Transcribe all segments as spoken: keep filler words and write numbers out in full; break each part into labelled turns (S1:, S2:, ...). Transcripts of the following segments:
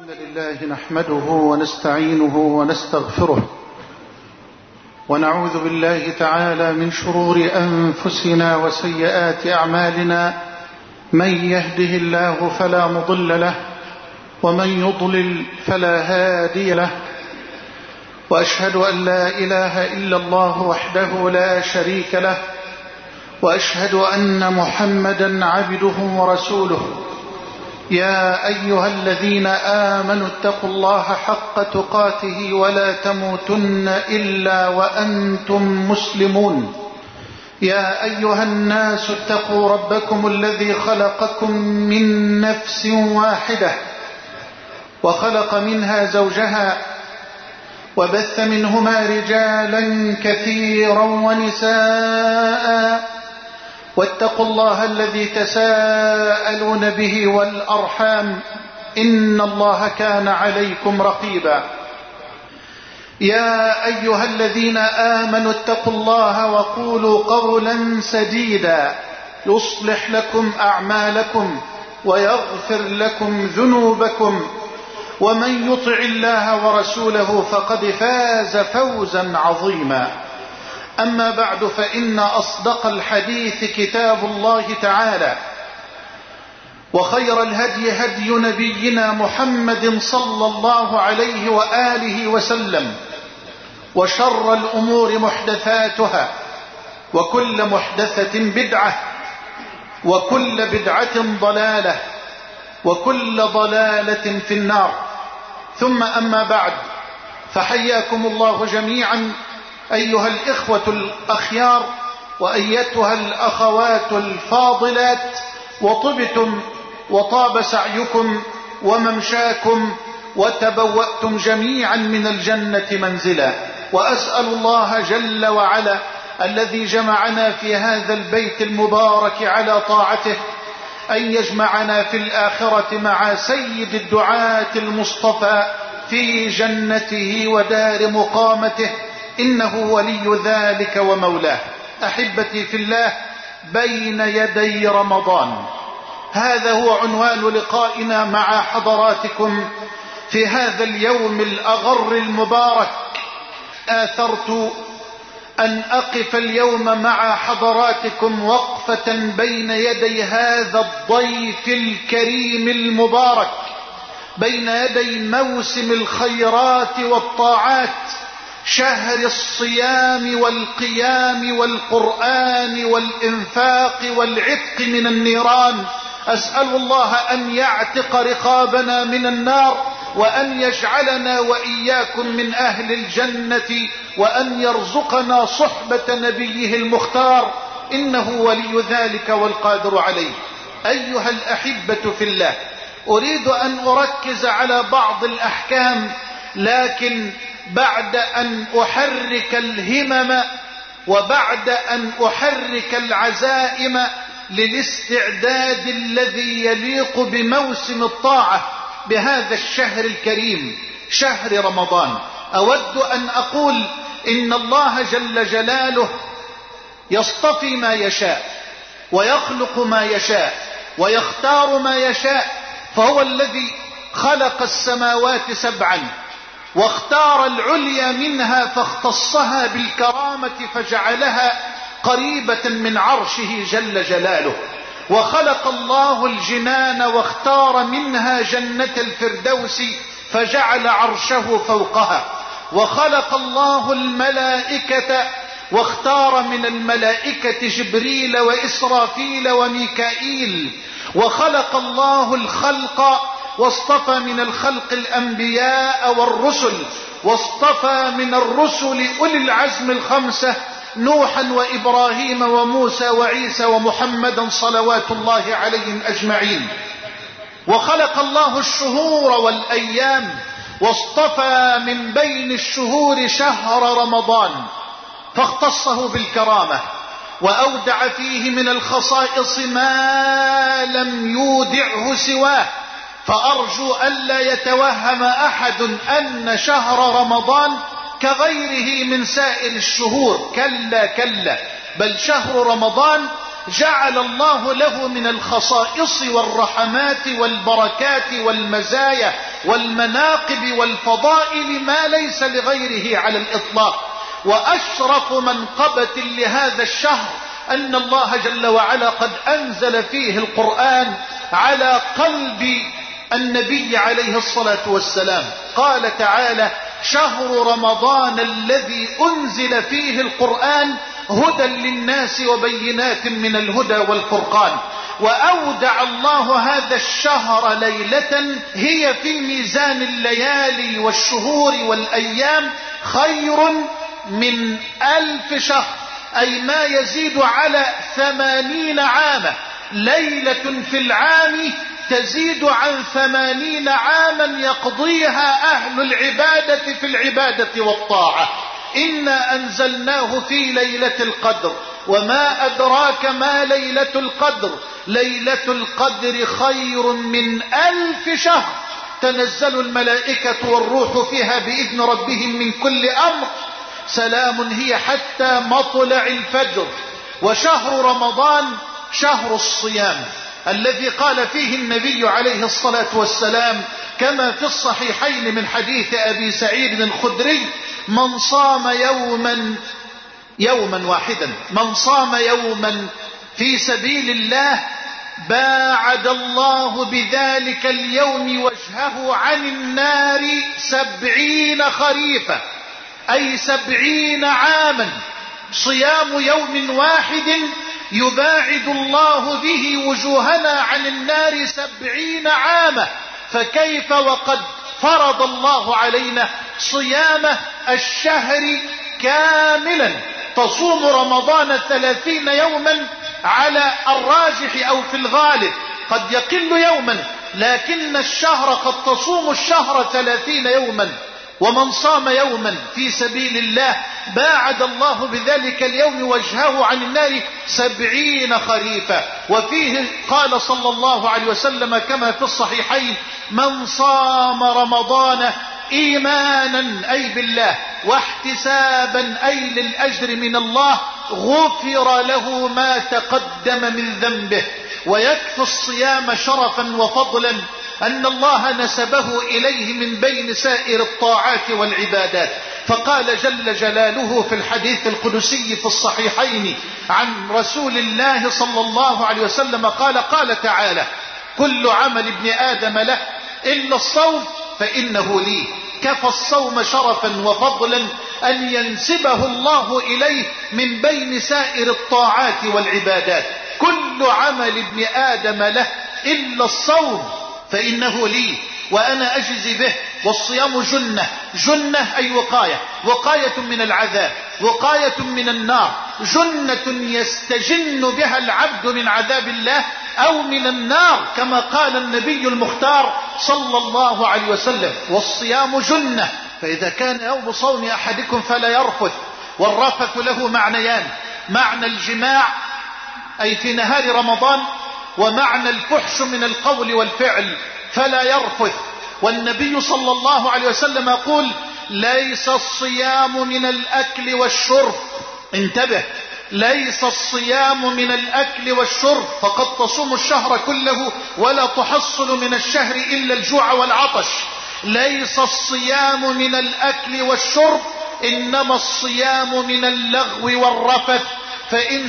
S1: الحمد لله نحمده ونستعينه ونستغفره ونعوذ بالله تعالى من شرور أنفسنا وسيئات أعمالنا. من يهده الله فلا مضل له ومن يضلل فلا هادي له، وأشهد أن لا إله إلا الله وحده لا شريك له، وأشهد أن محمدا عبده ورسوله. يا أيها الذين آمنوا اتقوا الله حق تقاته ولا تموتن إلا وأنتم مسلمون. يا أيها الناس اتقوا ربكم الذي خلقكم من نفس واحدة وخلق منها زوجها وبث منهما رجالا كثيرا ونساء، واتقوا الله الذي تساءلون به والأرحام إن الله كان عليكم رقيبا. يا أيها الذين آمنوا اتقوا الله وقولوا قولا سديدا يصلح لكم أعمالكم ويغفر لكم ذنوبكم، ومن يطع الله ورسوله فقد فاز فوزا عظيما. أما بعد، فإن أصدق الحديث كتاب الله تعالى، وخير الهدي هدي نبينا محمد صلى الله عليه وآله وسلم، وشر الأمور محدثاتها، وكل محدثة بدعة، وكل بدعة ضلالة، وكل ضلالة في النار. ثم أما بعد، فحياكم الله جميعا أيها الإخوة الأخيار وأيتها الأخوات الفاضلات، وطبتم وطاب سعيكم وممشاكم وتبوأتم جميعا من الجنة منزلا. وأسأل الله جل وعلا الذي جمعنا في هذا البيت المبارك على طاعته أن يجمعنا في الآخرة مع سيد الدعاة المصطفى في جنته ودار مقامته، إنه ولي ذلك ومولاه. أحبتي في الله، بين يدي رمضان، هذا هو عنوان لقائنا مع حضراتكم في هذا اليوم الأغر المبارك. آثرت أن أقف اليوم مع حضراتكم وقفة بين يدي هذا الضيف الكريم المبارك، بين يدي موسم الخيرات والطاعات، شهر الصيام والقيام والقرآن والإنفاق والعتق من النيران. أسأل الله أن يعتق رقابنا من النار، وأن يجعلنا وإياكم من أهل الجنة، وأن يرزقنا صحبة نبيه المختار، إنه ولي ذلك والقادر عليه. أيها الأحبة في الله، أريد أن أركز على بعض الأحكام، لكن بعد أن أحرك الهمم وبعد أن أحرك العزائم للاستعداد الذي يليق بموسم الطاعة بهذا الشهر الكريم، شهر رمضان، أود أن أقول إن الله جل جلاله يصطفي ما يشاء ويخلق ما يشاء ويختار ما يشاء. فهو الذي خلق السماوات سبعا واختار العليا منها فاختصها بالكرامة فجعلها قريبة من عرشه جل جلاله. وخلق الله الجنان واختار منها جنة الفردوس فجعل عرشه فوقها. وخلق الله الملائكة واختار من الملائكة جبريل وإسرافيل وميكائيل. وخلق الله الخلق واصطفى من الخلق الأنبياء والرسل، واصطفى من الرسل أولي العزم الخمسة، نوحا وإبراهيم وموسى وعيسى ومحمدا صلوات الله عليهم أجمعين. وخلق الله الشهور والأيام، واصطفى من بين الشهور شهر رمضان فاختصه بالكرامة، وأودع فيه من الخصائص ما لم يودعه سواه. فأرجو ألا يتوهم أحد أن شهر رمضان كغيره من سائر الشهور، كلا كلا، بل شهر رمضان جعل الله له من الخصائص والرحمات والبركات والمزايا والمناقب والفضائل ما ليس لغيره على الإطلاق. وأشرف منقبة لهذا الشهر أن الله جل وعلا قد أنزل فيه القرآن على قلب النبي عليه الصلاة والسلام. قال تعالى: شهر رمضان الذي أنزل فيه القرآن هدى للناس وبينات من الهدى والفرقان. وأودع الله هذا الشهر ليلة هي في ميزان الليالي والشهور والأيام خير من ألف شهر، أي ما يزيد على ثمانين عاما. ليلة في العام تزيد عن ثمانين عاما يقضيها أهل العبادة في العبادة والطاعة. إنا أنزلناه في ليلة القدر، وما أدراك ما ليلة القدر. ليلة القدر خير من ألف شهر، تنزل الملائكة والروح فيها بإذن ربهم من كل أمر، سلام هي حتى مطلع الفجر. وشهر رمضان شهر الصيام الذي قال فيه النبي عليه الصلاة والسلام كما في الصحيحين من حديث أبي سعيد الخدري: من صام يوما يوما واحدا من صام يوما في سبيل الله باعد الله بذلك اليوم وجهه عن النار سبعين خريفا، أي سبعين عاما. صيام يوم واحد يباعد الله به وجوهنا عن النار سبعين عاما، فكيف وقد فرض الله علينا صيام الشهر كاملا. تصوم رمضان ثلاثين يوما على الراجح أو في الغالب، قد يقل يوما، لكن الشهر قد تصوم الشهر ثلاثين يوما. ومن صام يوما في سبيل الله باعد الله بذلك اليوم وجهه عن النار سبعين خريفا. وفيه قال صلى الله عليه وسلم كما في الصحيحين: من صام رمضان إيمانا أي بالله واحتسابا أي للأجر من الله غفر له ما تقدم من ذنبه. ويكفي الصيام شرفا وفضلا أن الله نسبه إليه من بين سائر الطاعات والعبادات، فقال جل جلاله في الحديث القدسي في الصحيحين عن رسول الله صلى الله عليه وسلم قال قال تعالى: كل عمل ابن آدم له إلا الصوم فإنه لي. كفى الصوم شرفا وفضلا أن ينسبه الله إليه من بين سائر الطاعات والعبادات. كل عمل ابن آدم له إلا الصوم فإنه لي وأنا أجزي به. والصيام جنة، جنة أي وقاية، وقاية من العذاب، وقاية من النار، جنة يستجن بها العبد من عذاب الله أو من النار كما قال النبي المختار صلى الله عليه وسلم: والصيام جنة. فإذا كان يوم صوم أحدكم فلا يرفث. والرفث له معنيان: معنى الجماع أي في نهار رمضان، ومعنى الفحش من القول والفعل فلا يرفث. والنبي صلى الله عليه وسلم يقول: ليس الصيام من الأكل والشرب. انتبه، ليس الصيام من الأكل والشرب، فقد تصوم الشهر كله ولا تحصل من الشهر إلا الجوع والعطش. ليس الصيام من الأكل والشرب، إنما الصيام من اللغو والرفث. فإن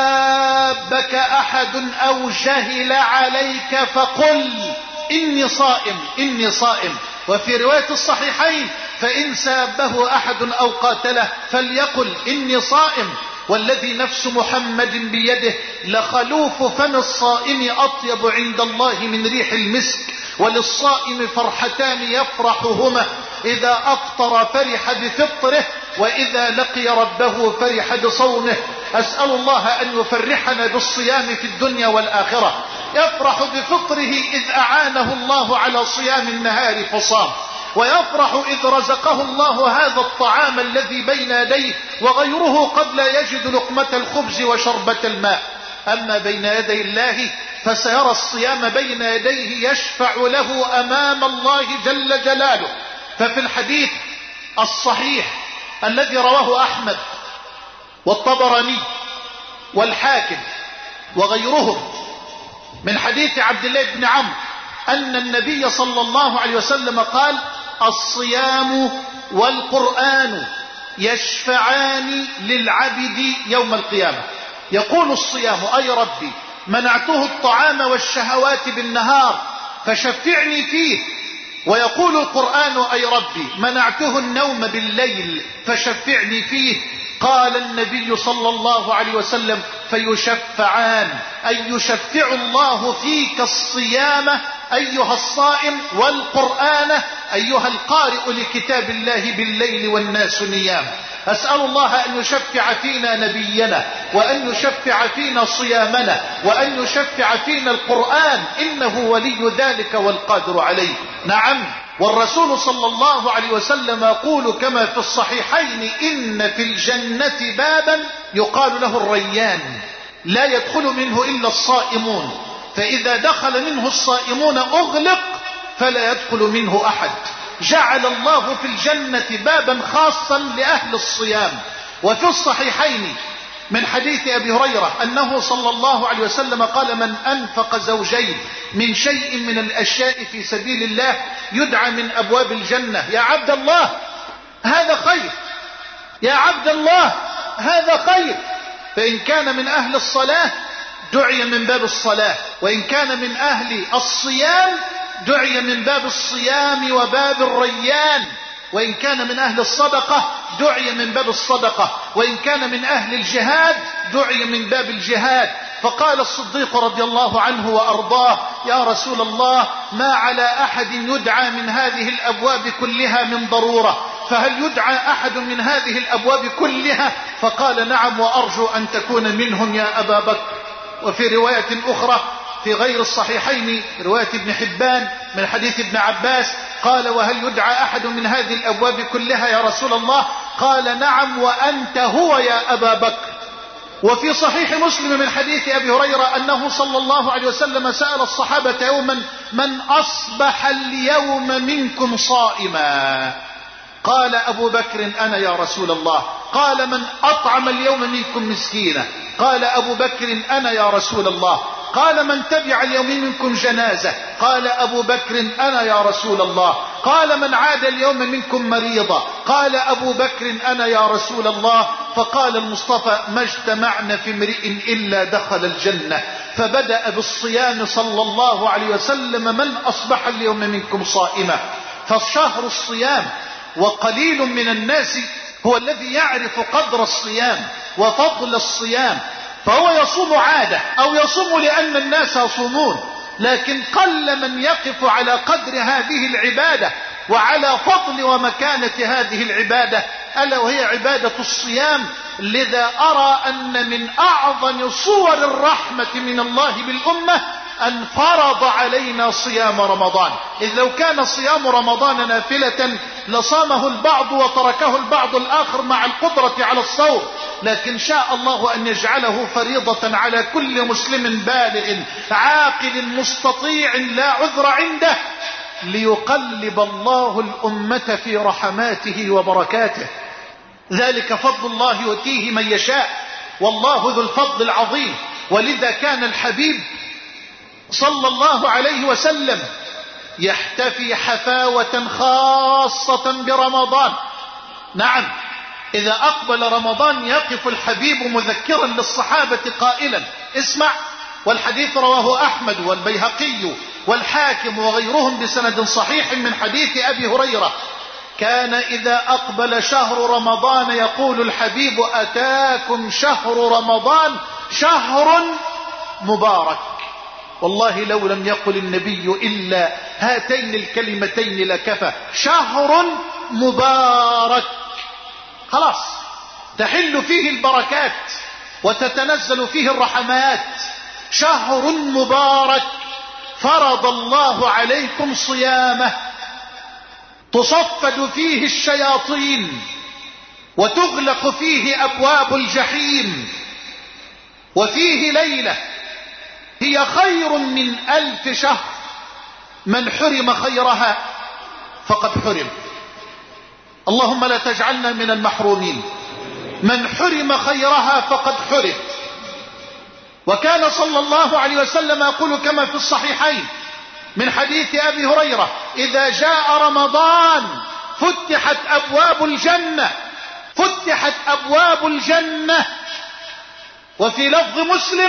S1: سابك أحد أو جهل عليك فقل إني صائم إني صائم. وفي رواية الصحيحين: فإن سابه أحد أو قاتله فليقل إني صائم. والذي نفس محمد بيده لخلوف فم الصائم أطيب عند الله من ريح المسك. وللصائم فرحتان يفرحهما: إذا أفطر فرح بفطره، وإذا لقي ربه فرح بصومه. أسأل الله أن يفرحنا بالصيام في الدنيا والآخرة. يفرح بفطره إذ أعانه الله على صيام النهار فصام، ويفرح إذ رزقه الله هذا الطعام الذي بين يديه وغيره قد لا يجد لقمة الخبز وشربة الماء. أما بين يدي الله فسيرى الصيام بين يديه يشفع له أمام الله جل جلاله. ففي الحديث الصحيح الذي رواه أحمد والطبراني والحاكم وغيرهم من حديث عبد الله بن عمرو أن النبي صلى الله عليه وسلم قال: الصيام والقرآن يشفعان للعبد يوم القيامة. يقول الصيام: أي ربي منعته الطعام والشهوات بالنهار فشفعني فيه. ويقول القرآن: أي ربي منعته النوم بالليل فشفعني فيه. قال النبي صلى الله عليه وسلم: فيشفعان، أي يشفع الله فيك الصيام أيها الصائم، والقرآن أيها القارئ لكتاب الله بالليل والناس نيام. أسأل الله أن يشفع فينا نبينا، وأن يشفع فينا صيامنا، وأن يشفع فينا القرآن، إنه ولي ذلك والقادر عليه. نعم، والرسول صلى الله عليه وسلم يقول كما في الصحيحين: إن في الجنة بابا يقال له الريان، لا يدخل منه إلا الصائمون، فإذا دخل منه الصائمون أغلق فلا يدخل منه أحد. جعل الله في الجنة بابا خاصا لأهل الصيام. وفي الصحيحين من حديث أبي هريرة أنه صلى الله عليه وسلم قال: من أنفق زوجين من شيء من الأشياء في سبيل الله يدعى من أبواب الجنة: يا عبد الله هذا خير، يا عبد الله هذا خير. فإن كان من أهل الصلاة دعي من باب الصلاة، وإن كان من أهل الصيام دعي من باب الصيام وباب الريان، وإن كان من أهل الصدقة دعي من باب الصدقة، وإن كان من أهل الجهاد دعي من باب الجهاد. فقال الصديق رضي الله عنه وأرضاه: يا رسول الله، ما على أحد يدعى من هذه الأبواب كلها من ضرورة، فهل يدعى أحد من هذه الأبواب كلها؟ فقال: نعم، وأرجو أن تكون منهم يا أبا بكر. وفي رواية أخرى في غير الصحيحين رواية ابن حبان من حديث ابن عباس قال: وهل يدعى أحد من هذه الأبواب كلها يا رسول الله؟ قال: نعم، وأنت هو يا أبا بكر. وفي صحيح مسلم من حديث أبي هريرة أنه صلى الله عليه وسلم سأل الصحابة يوما: من أصبح اليوم منكم صائما؟ قال أبو بكر: أنا يا رسول الله. قال: من أطعم اليوم منكم مسكينا؟ قال أبو بكر: أنا يا رسول الله. قال: من تبع اليوم منكم جنازة؟ قال أبو بكر: أنا يا رسول الله. قال: من عاد اليوم منكم مريضا؟ قال أبو بكر: أنا يا رسول الله. فقال المصطفى: ما اجتمعنا في امرئ إلا دخل الجنة. فبدأ بالصيام صلى الله عليه وسلم: من أصبح اليوم منكم صائما. فالشهر الصيام، وقليل من الناس هو الذي يعرف قدر الصيام وفضل الصيام، فهو يصوم عادة أو يصوم لأن الناس يصومون، لكن قل من يقف على قدر هذه العبادة وعلى فضل ومكانة هذه العبادة، ألا وهي عبادة الصيام. لذا أرى أن من أعظم صور الرحمة من الله بالأمة أن فرض علينا صيام رمضان. إذ لو كان صيام رمضان نافلة لصامه البعض وتركه البعض الآخر مع القدرة على الصوم، لكن شاء الله أن يجعله فريضة على كل مسلم بالغ عاقل مستطيع لا عذر عنده، ليقلب الله الأمة في رحماته وبركاته. ذلك فضل الله يؤتيه من يشاء، والله ذو الفضل العظيم. ولذا كان الحبيب صلى الله عليه وسلم يحتفي حفاوة خاصة برمضان. نعم، إذا أقبل رمضان يقف الحبيب مذكرا للصحابة قائلا: اسمع. والحديث رواه أحمد والبيهقي والحاكم وغيرهم بسند صحيح من حديث أبي هريرة: كان إذا أقبل شهر رمضان يقول الحبيب: أتاكم شهر رمضان شهر مبارك. والله لو لم يقل النبي إلا هاتين الكلمتين لكفى: شهر مبارك. خلاص تحل فيه البركات وتتنزل فيه الرحمات. شهر مبارك فرض الله عليكم صيامه، تصفد فيه الشياطين وتغلق فيه أبواب الجحيم، وفيه ليلة هي خير من ألف شهر. من حرم خيرها فقد حرم. اللهم لا تجعلنا من المحرومين. من حرم خيرها فقد حرم. وكان صلى الله عليه وسلم يقول كما في الصحيحين: من حديث أبي هريرة: إذا جاء رمضان فتحت أبواب الجنة، فتحت أبواب الجنة. وفي لفظ مسلم: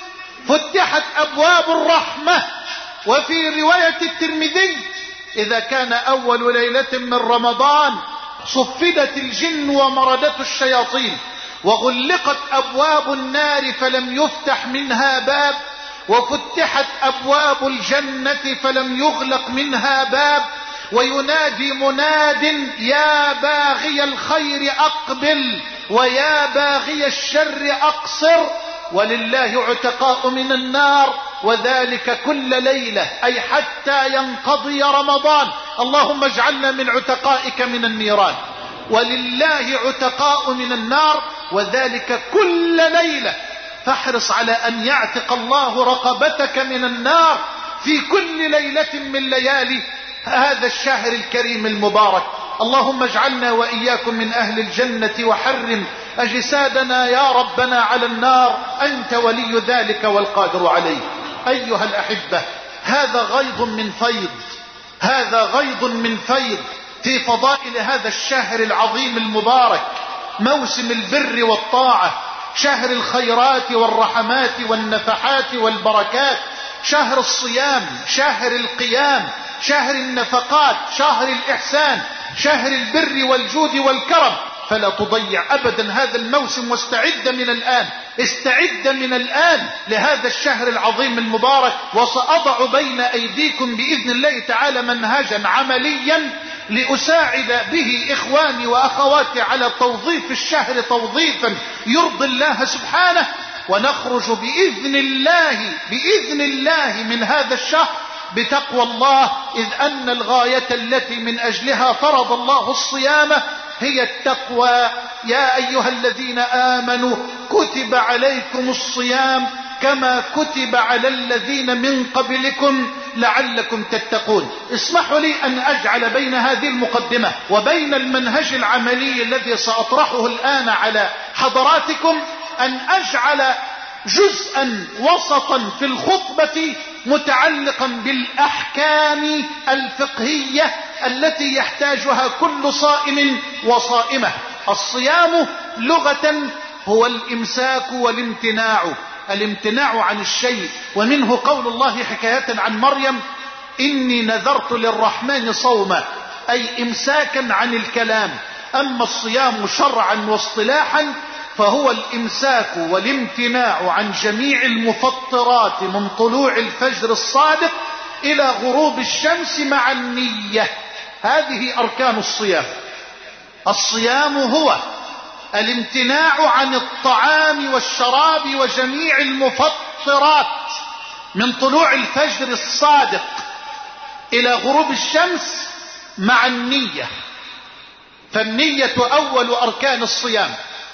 S1: فتحت أبواب الرحمة. وفي رواية الترمذي: إذا كان أول ليلة من رمضان صفدت الجن ومردت الشياطين، وغلقت أبواب النار فلم يفتح منها باب، وفتحت أبواب الجنة فلم يغلق منها باب، وينادي مناد: يا باغي الخير أقبل، ويا باغي الشر أقصر. ولله عتقاء من النار، وذلك كل ليلة، أي حتى ينقضي رمضان. اللهم اجعلنا من عتقائك من النيران. ولله عتقاء من النار، وذلك كل ليلة. فاحرص على أن يعتق الله رقبتك من النار في كل ليلة من ليالي هذا الشهر الكريم المبارك. اللهم اجعلنا وإياكم من أهل الجنة، وحرم أجسادنا يا ربنا على النار، أنت ولي ذلك والقادر عليه. أيها الأحبة، هذا غيض من فيض، هذا غيض من فيض في فضائل هذا الشهر العظيم المبارك، موسم البر والطاعة، شهر الخيرات والرحمات والنفحات والبركات، شهر الصيام، شهر القيام، شهر النفقات، شهر الإحسان، شهر البر والجود والكرم. فلا تضيع أبدا هذا الموسم، واستعد من الآن، استعد من الآن لهذا الشهر العظيم المبارك. وسأضع بين أيديكم بإذن الله تعالى منهجا عمليا لأساعد به إخواني وأخواتي على توظيف الشهر توظيفا يرضي الله سبحانه، ونخرج بإذن الله بإذن الله من هذا الشهر بتقوى الله، إذ أن الغاية التي من أجلها فرض الله الصيام هي التقوى. يا أيها الذين آمنوا كتب عليكم الصيام كما كتب على الذين من قبلكم لعلكم تتقون. اسمحوا لي أن أجعل بين هذه المقدمة وبين المنهج العملي الذي سأطرحه الآن على حضراتكم أن أجعل جزءا وسطا في الخطبة متعلقا بالأحكام الفقهية التي يحتاجها كل صائم وصائمة. الصيام لغة هو الإمساك والامتناع، الامتناع عن الشيء، ومنه قول الله حكاية عن مريم: إني نذرت للرحمن صوما، أي إمساكا عن الكلام. أما الصيام شرعا واصطلاحا فهو الإمساك والامتناع عن جميع المفطرات من طلوع الفجر الصادق إلى غروب الشمس مع النية. هذه أركان الصيام. الصيام هو الامتناع عن الطعام والشراب وجميع المفطرات من طلوع الفجر الصادق إلى غروب الشمس مع النية. فالنية أول أركان الصيام،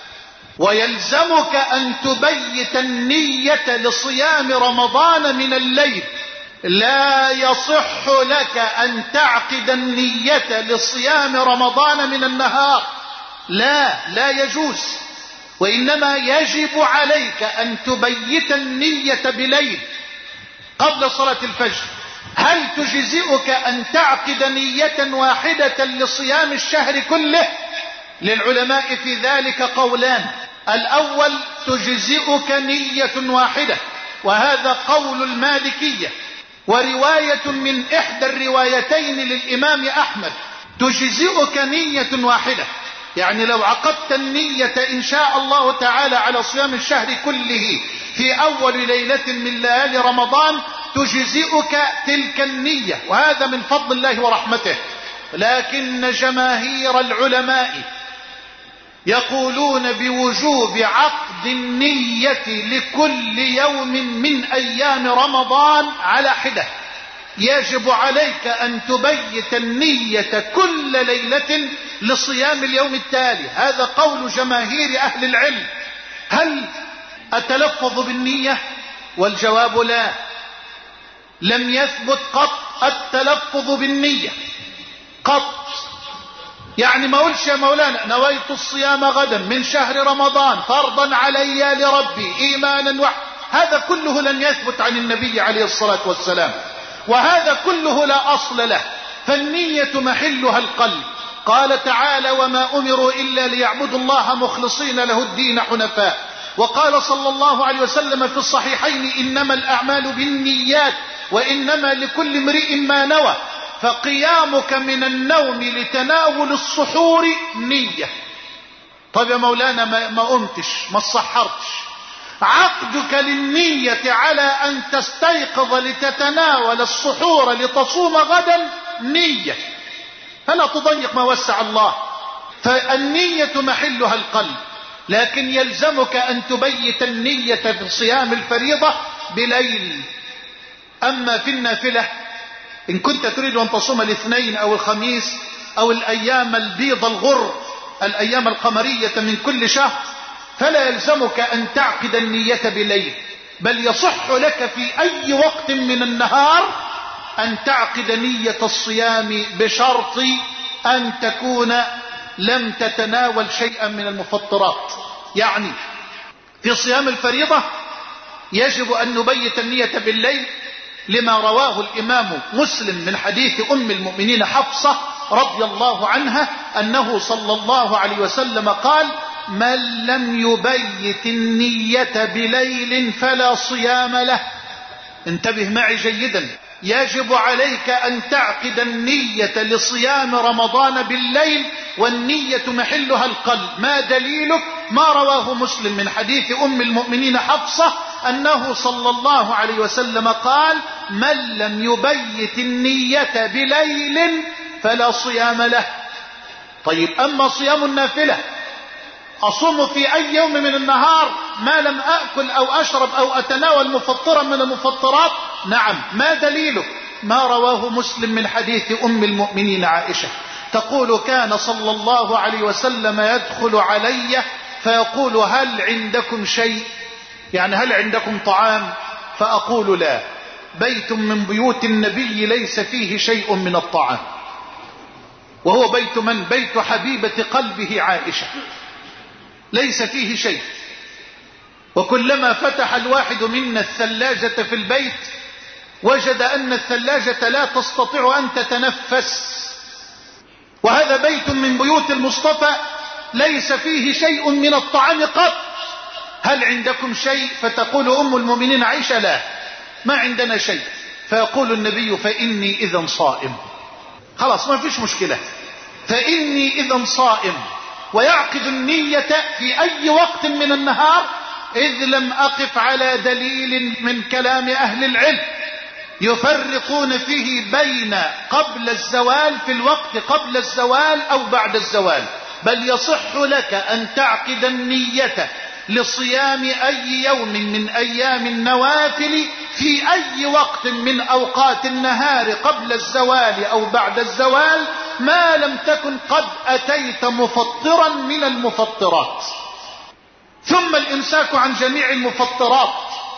S1: ويلزمك أن تبيت النية لصيام رمضان من الليل. لا يصح لك أن تعقد النية لصيام رمضان من النهار، لا لا يجوز. وإنما يجب عليك أن تبيت النية بليل قبل صلاة الفجر. هل تجزئك أن تعقد نية واحدة لصيام الشهر كله؟ للعلماء في ذلك قولان. الأول: تجزئك نية واحدة، وهذا قول المالكية ورواية من إحدى الروايتين للإمام أحمد. تجزئك نية واحدة، يعني لو عقدت النية إن شاء الله تعالى على صيام الشهر كله في أول ليلة من ليالي رمضان تجزئك تلك النية، وهذا من فضل الله ورحمته. لكن جماهير العلماء يقولون بوجوب عقد النية لكل يوم من أيام رمضان على حدة. يجب عليك أن تبيت النية كل ليلة لصيام اليوم التالي. هذا قول جماهير أهل العلم. هل أتلفظ بالنية؟ والجواب لا، لم يثبت قط التلفظ بالنية قط. يعني ما قلش يا مولانا نويت الصيام غدا من شهر رمضان فرضا علي لربي إيمانا وحده، هذا كله لم يثبت عن النبي عليه الصلاة والسلام. وهذا كله لا أصل له، فالنية محلها القلب. قال تعالى: وما أمروا إلا ليعبدوا الله مخلصين له الدين حنفاء. وقال صلى الله عليه وسلم في الصحيحين: إنما الأعمال بالنيات وإنما لكل امرئ ما نوى. فقيامك من النوم لتناول السحور نية. طيب يا مولانا ما, ما قمتش ما صحرتش، عقدك للنية على أن تستيقظ لتتناول السحور لتصوم غدا نية، فلا تضيق ما وسع الله. فالنية محلها القلب، لكن يلزمك أن تبيت النية في صيام الفريضة بليل. أما في النافلة إن كنت تريد أن تصوم الاثنين أو الخميس أو الأيام البيض الغر، الأيام القمرية من كل شهر، فلا يلزمك أن تعقد النية بليل، بل يصح لك في أي وقت من النهار أن تعقد نية الصيام بشرط أن تكون لم تتناول شيئا من المفطرات. يعني في صيام الفريضة يجب أن نبيت النية بالليل، لما رواه الإمام مسلم من حديث أم المؤمنين حفصة رضي الله عنها أنه صلى الله عليه وسلم قال: من لم يبيت النية بليل فلا صيام له. انتبه معي جيدا، يجب عليك أن تعقد النية لصيام رمضان بالليل، والنية محلها القلب. ما دليلك؟ ما رواه مسلم من حديث أم المؤمنين حفصة أنه صلى الله عليه وسلم قال: من لم يبيت النية بليل فلا صيام له. طيب أما صيام النافلة، أصوم في أي يوم من النهار ما لم أأكل أو أشرب أو أتناول مفطرا من المفطرات؟ نعم. ما دليلك؟ ما رواه مسلم من حديث أم المؤمنين عائشة تقول: كان صلى الله عليه وسلم يدخل علي فيقول: هل عندكم شيء؟ يعني هل عندكم طعام؟ فأقول: لا. بيت من بيوت النبي ليس فيه شيء من الطعام، وهو بيت من؟ بيت حبيبة قلبه عائشة، ليس فيه شيء. وكلما فتح الواحد منا الثلاجة في البيت وجد أن الثلاجة لا تستطيع أن تتنفس، وهذا بيت من بيوت المصطفى ليس فيه شيء من الطعام قط. هل عندكم شيء؟ فتقول أم المؤمنين عائشة: لا، ما عندنا شيء. فيقول النبي: فإني إذا صائم. خلاص ما فيش مشكلة، فإني إذا صائم. ويعقد النية في أي وقت من النهار، إذ لم أقف على دليل من كلام أهل العلم يفرقون فيه بين قبل الزوال في الوقت قبل الزوال أو بعد الزوال، بل يصح لك أن تعقد النية لصيام أي يوم من أيام النوافل في أي وقت من أوقات النهار قبل الزوال أو بعد الزوال، ما لم تكن قد أتيت مفطرا من المفطرات. ثم الإمساك عن جميع المفطرات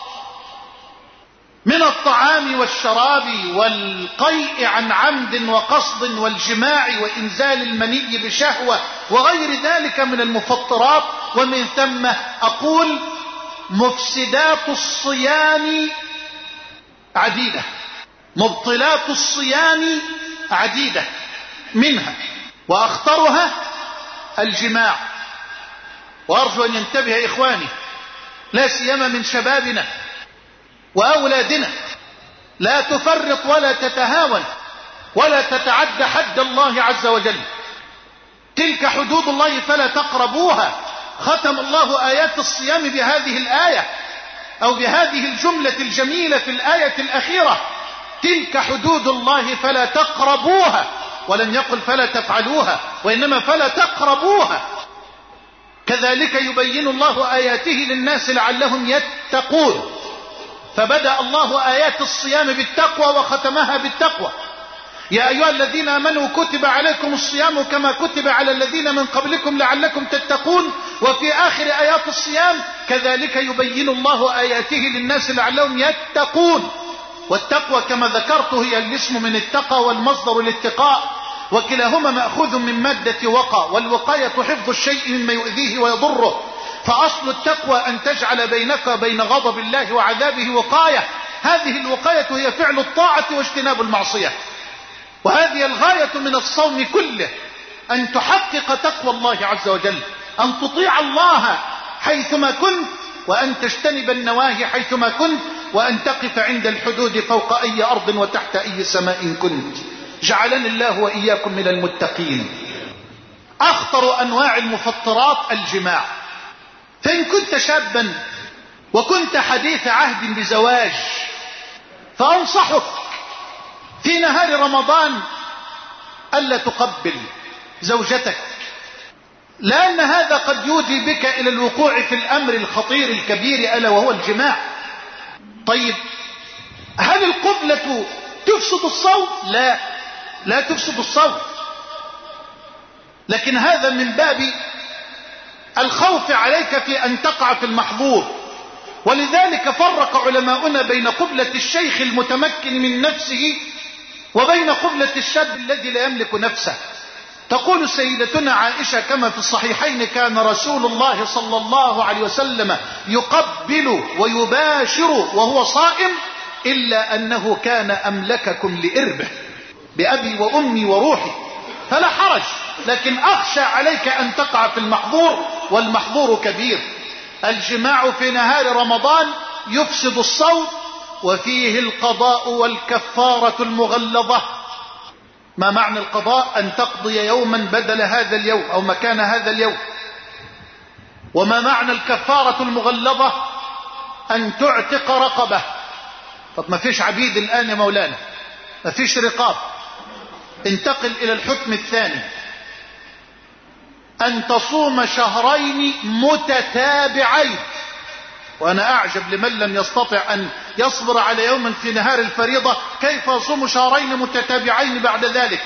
S1: من الطعام والشراب والقيء عن عمد وقصد والجماع وإنزال المني بشهوة وغير ذلك من المفطرات. ومن ثم أقول: مفسدات الصيام عديدة، مبطلات الصيام عديدة، منها وأخطرها الجماع. وأرجو أن ينتبه إخواني لا سيما من شبابنا وأولادنا، لا تفرط ولا تتهاون ولا تتعدى حد الله عز وجل. تلك حدود الله فلا تقربوها. ختم الله آيات الصيام بهذه الآية أو بهذه الجملة الجميلة في الآية الأخيرة: تلك حدود الله فلا تقربوها. ولم يقل فلا تفعلوها، وإنما فلا تقربوها. كذلك يبين الله آياته للناس لعلهم يتقون، فبدأ الله آيات الصيام بالتقوى وختمها بالتقوى. يا أيها الذين آمنوا كتب عليكم الصيام كما كتب على الذين من قبلكم لعلكم تتقون. وفي آخر آيات الصيام كذلك يبين الله آياته للناس لعلهم يتقون. والتقوى كما ذكرت هي الاسم من التقى والمصدر الاتقاء، وكلاهما مأخوذ من مادة وقى، والوقاية حفظ الشيء مما يؤذيه ويضره. فأصل التقوى أن تجعل بينك وبين غضب الله وعذابه وقاية، هذه الوقاية هي فعل الطاعة واجتناب المعصية، وهذه الغاية من الصوم كله، أن تحقق تقوى الله عز وجل، أن تطيع الله حيثما كنت، وأن تجتنب النواهي حيثما كنت، وأن تقف عند الحدود فوق أي أرض وتحت أي سماء كنت. جعلني الله وإياكم من المتقين. أخطر أنواع المفطرات الجماع. فإن كنت شابا وكنت حديث عهد بزواج فأنصحك في نهار رمضان ألا تقبل زوجتك، لأن هذا قد يودي بك إلى الوقوع في الأمر الخطير الكبير ألا وهو الجماع. طيب، هل القبلة تفسد الصوم؟ لا، لا تفسد الصوم، لكن هذا من باب الخوف عليك في أن تقع في المحظور. ولذلك فرق علماؤنا بين قبلة الشيخ المتمكن من نفسه وبين قبلة الشاب الذي لا يملك نفسه. تقول سيدتنا عائشة كما في الصحيحين: كان رسول الله صلى الله عليه وسلم يقبل ويباشر وهو صائم، إلا أنه كان أملككم لإربه بأبي وأمي وروحي، فلا حرج، لكن أخشى عليك أن تقع في المحظور، والمحظور كبير. الجماع في نهار رمضان يفسد الصوم، وفيه القضاء والكفارة المغلظة. ما معنى القضاء؟ أن تقضي يوما بدل هذا اليوم أو مكان هذا اليوم. وما معنى الكفارة المغلظة؟ أن تعتق رقبة. طب ما فيش عبيد الآن يا مولانا، ما فيش رقاب. انتقل إلى الحكم الثاني: أن تصوم شهرين متتابعين. وأنا أعجب لمن لم يستطع أن يصبر على يوم في نهار الفريضة، كيف يصوم شهرين متتابعين بعد ذلك؟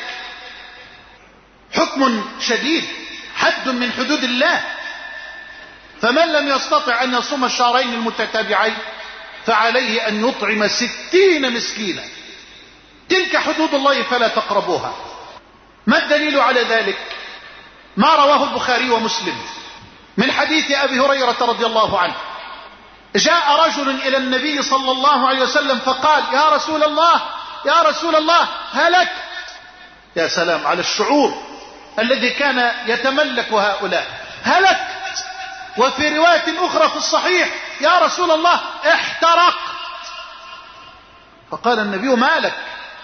S1: حكم شديد، حد من حدود الله. فمن لم يستطع أن يصوم الشهرين المتتابعين فعليه أن يطعم ستين مسكينا. تلك حدود الله فلا تقربوها. ما الدليل على ذلك؟ ما رواه البخاري ومسلم من حديث أبي هريرة رضي الله عنه: جاء رجل إلى النبي صلى الله عليه وسلم فقال: يا رسول الله يا رسول الله هلكت. يا سلام على الشعور الذي كان يتملك هؤلاء. هلكت. وفي رواية أخرى في الصحيح: يا رسول الله احترقت. فقال النبي: مالك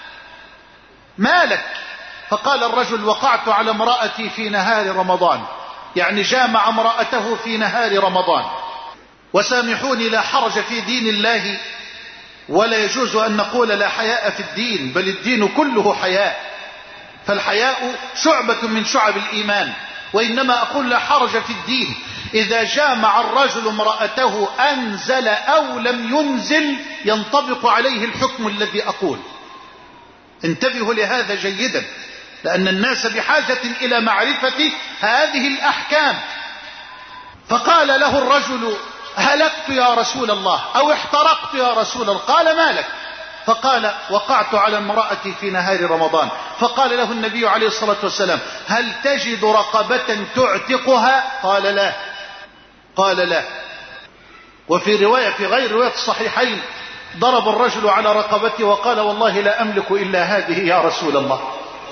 S1: مالك؟ فقال الرجل: وقعت على امرأتي في نهار رمضان، يعني جامع امرأته في نهار رمضان. وسامحوني، لا حرج في دين الله، ولا يجوز أن نقول لا حياء في الدين، بل الدين كله حياء، فالحياء شعبة من شعب الإيمان. وإنما أقول لا حرج في الدين إذا جامع الرجل امرأته أنزل أو لم ينزل ينطبق عليه الحكم الذي أقول. انتبهوا لهذا جيدا، لأن الناس بحاجة إلى معرفة هذه الأحكام. فقال له الرجل: هلكت يا رسول الله، أو احترقت يا رسول الله. قال: مالك؟ فقال: وقعت على امرأتي في نهار رمضان. فقال له النبي عليه الصلاة والسلام: هل تجد رقبة تعتقها؟ قال: لا. قال: لا. وفي رواية في غير رواية الصحيحين: ضرب الرجل على رقبته وقال: والله لا أملك إلا هذه يا رسول الله.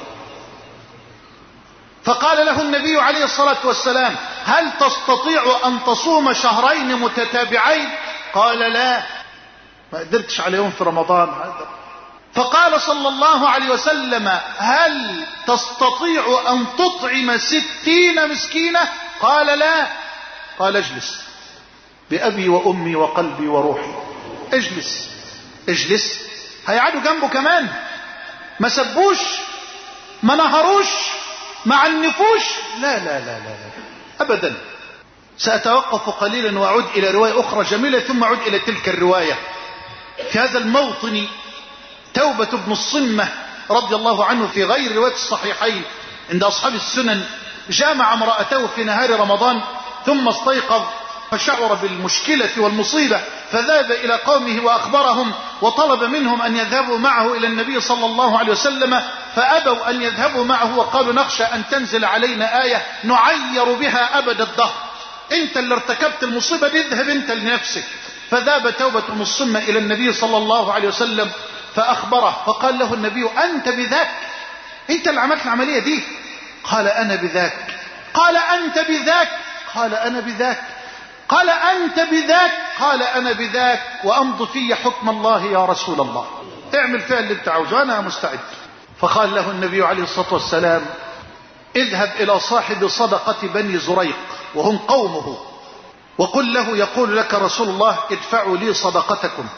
S1: فقال له النبي عليه الصلاة والسلام: هل تستطيع أن تصوم شهرين متتابعين؟ قال: لا، ما قدرتش على يوم في رمضان هذا. فقال صلى الله عليه وسلم: هل تستطيع أن تطعم ستين مسكينة؟ قال: لا. قال: اجلس بأبي وأمي وقلبي وروحي. اجلس اجلس. هيقعدوا جنبه كمان، ما سبوش، ما نهروش، ما عنفوش، لا لا لا لا, لا. أبدا. سأتوقف قليلا وأعود إلى رواية أخرى جميلة ثم أعود إلى تلك الرواية. في هذا الموطن توبة بن الصمة رضي الله عنه في غير رواية الصحيحين عند أصحاب السنن جامع امرأته في نهار رمضان ثم استيقظ فشعر بالمشكلة والمصيبة، فذهب إلى قومه وأخبرهم وطلب منهم أن يذهبوا معه إلى النبي صلى الله عليه وسلم، فأبوا أن يذهبوا معه وقالوا: نخشى أن تنزل علينا آية نعير بها أبد الدهر. أنت اللي ارتكبت المصيبة دي، اذهب أنت لنفسك. فذهب توبة مصمة إلى النبي صلى الله عليه وسلم فأخبره، فقال له النبي: أنت بذاك؟ أنت اللي عملت العملية دي؟ قال: أنا بذاك. قال: أنت بذاك؟ قال: أنا بذاك. قال: أنت بذاك؟ قال: أنا بذاك، وأمض في حكم الله يا رسول الله، اعمل فيها اللي انت عاوزه، أنا مستعد. فقال له النبي عليه الصلاة والسلام: اذهب إلى صاحب صدقة بني زريق وهم قومه، وقل له يقول لك رسول الله: ادفعوا لي صدقتكم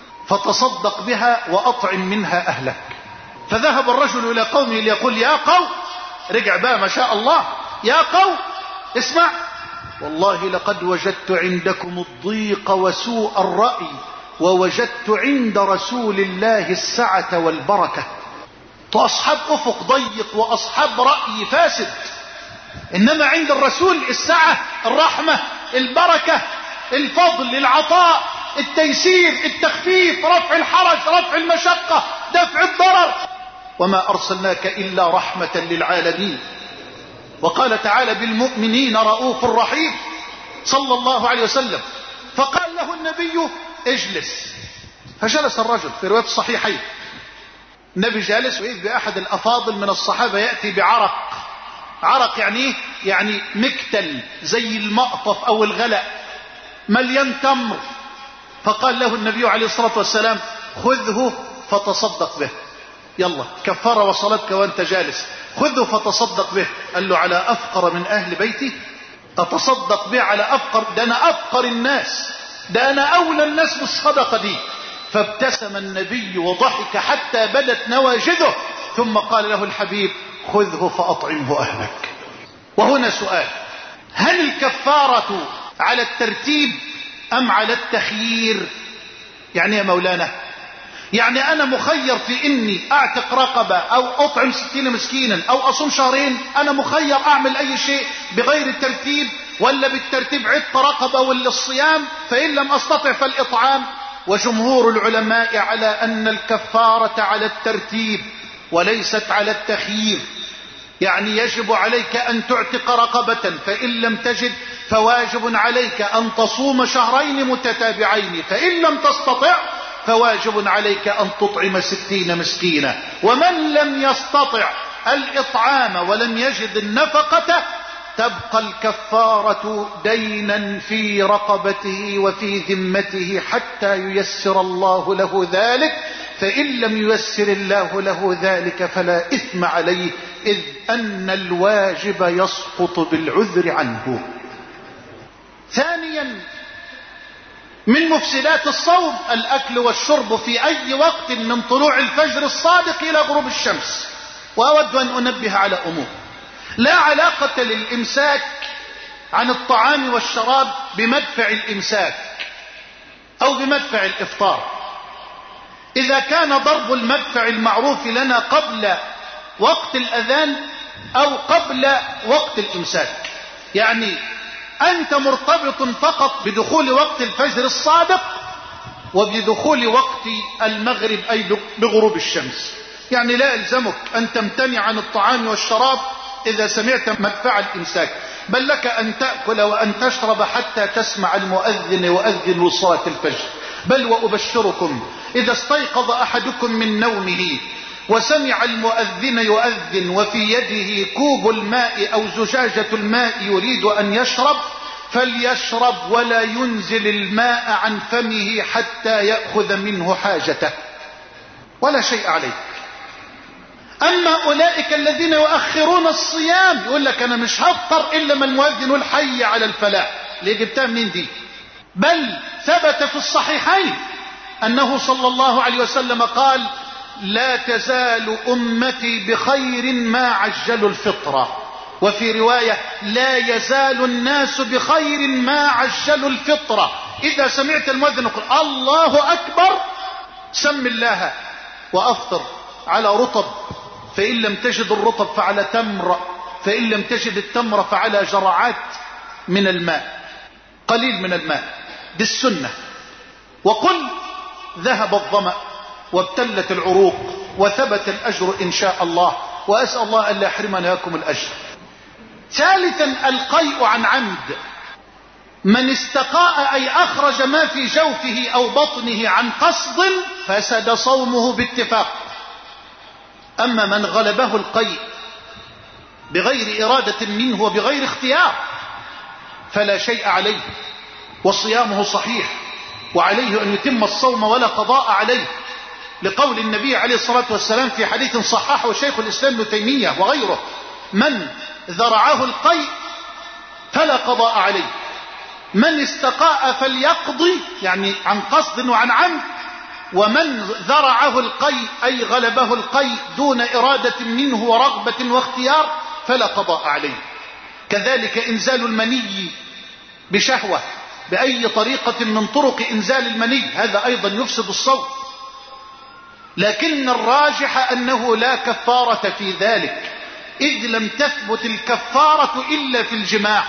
S1: فتصدق بها وأطعم منها أهلك. فذهب الرجل إلى قومه ليقول: يا قوم، رجع بقى ما شاء الله، يا قوم اسمع، والله لقد وجدت عندكم الضيق وسوء الرأي، ووجدت عند رسول الله السعة والبركة. أصحاب أفق ضيق وأصحاب رأي فاسد، إنما عند الرسول السعة، الرحمة، البركة، الفضل، العطاء، التيسير، التخفيف، رفع الحرج، رفع المشقة، دفع الضرر. وما أرسلناك إلا رحمة للعالمين. وقال تعالى: بالمؤمنين رؤوف رحيم، صلى الله عليه وسلم. فقال له النبي: اجلس. فجلس الرجل في رواية الصحيحين. النبي جالس، وإذ بأحد الأفاضل من الصحابة يأتي بعرق. عرق يعني ايه؟ يعني مكتل زي المقطف أو الغلأ مليان تمر. فقال له النبي عليه الصلاة والسلام: خذه فتصدق به، يلا كفارة وصلتك وانت جالس، خذه فتصدق به. قال له: على أفقر من أهل بيتي أتصدق به؟ على أفقر؟ ده أنا أفقر الناس، ده أنا أولى الناس بالصدقة دي. فابتسم النبي وضحك حتى بدت نواجذه، ثم قال له الحبيب: خذه فأطعمه أهلك. وهنا سؤال: هل الكفارة على الترتيب أم على التخيير؟ يعني يا مولانا، يعني أنا مخير في إني أعتق رقبة أو أطعم ستين مسكينا أو أصوم شهرين؟ أنا مخير أعمل أي شيء بغير الترتيب، ولا بالترتيب عتق رقبة ولا الصيام، فإن لم أستطع فالإطعام؟ وجمهور العلماء على أن الكفارة على الترتيب وليست على التخيير. يعني يجب عليك أن تعتق رقبة، فإن لم تجد فواجب عليك أن تصوم شهرين متتابعين، فإن لم تستطع فواجب عليك أن تطعم ستين مسكينا. ومن لم يستطع الإطعام ولم يجد النفقة تبقى الكفارة دينا في رقبته وفي ذمته حتى ييسر الله له ذلك، فإن لم ييسر الله له ذلك فلا إثم عليه، إذ أن الواجب يسقط بالعذر عنه. ثانيا من مفسدات الصوم الأكل والشرب في أي وقت من طلوع الفجر الصادق إلى غروب الشمس. وأود أن أنبه على أمور: لا علاقة للإمساك عن الطعام والشراب بمدفع الإمساك أو بمدفع الإفطار. إذا كان ضرب المدفع المعروف لنا قبل وقت الأذان أو قبل وقت الإمساك، يعني أنت مرتبط فقط بدخول وقت الفجر الصادق وبدخول وقت المغرب أي بغروب الشمس، يعني لا يلزمك أن تمتنع عن الطعام والشراب إذا سمعت مدفع الإمساك، بل لك أن تأكل وأن تشرب حتى تسمع المؤذن يؤذن لصلاة الفجر. بل وأبشركم إذا استيقظ أحدكم من نومه وسمع المؤذن يؤذن وفي يده كوب الماء أو زجاجة الماء يريد أن يشرب، فليشرب ولا ينزل الماء عن فمه حتى يأخذ منه حاجته، ولا شيء عليك. أما أولئك الذين يؤخرون الصيام، يقول لك أنا مش هفطر إلا ما المؤذن الحي على الفلاح، ليه جبتها منين دي؟ بل ثبت في الصحيحين أنه صلى الله عليه وسلم قال: لا تزال أمتي بخير ما عجلوا الفطرة. وفي رواية: لا يزال الناس بخير ما عجلوا الفطرة. إذا سمعت المؤذن يقول الله أكبر سم الله وأفطر على رطب، فإن لم تجد الرطب فعلى تمر، فإن لم تجد التمر فعلى جرعات من الماء، قليل من الماء، دي السنة. وقل ذهب الظمأ وابتلت العروق وثبت الأجر إن شاء الله، وأسأل الله أن لا يحرمنا لكم الأجر. ثالثا القيء عن عمد، من استقاء أي أخرج ما في جوفه أو بطنه عن قصد فسد صومه باتفاق. أما من غلبه القيء بغير إرادة منه وبغير اختيار فلا شيء عليه وصيامه صحيح، وعليه أن يتم الصوم ولا قضاء عليه، لقول النبي عليه الصلاة والسلام في حديث صححه شيخ الإسلام ابن تيمية وغيره: من ذرعه القيء فلا قضاء عليه، من استقاء فليقضي، يعني عن قصد وعن عمد، ومن ذرعه القيء أي غلبه القيء دون إرادة منه ورغبة واختيار فلا قضاء عليه. كذلك إنزال المني بشهوة بأي طريقة من طرق إنزال المني هذا أيضا يفسد الصوم، لكن الراجح أنه لا كفارة في ذلك، إذ لم تثبت الكفارة إلا في الجماع.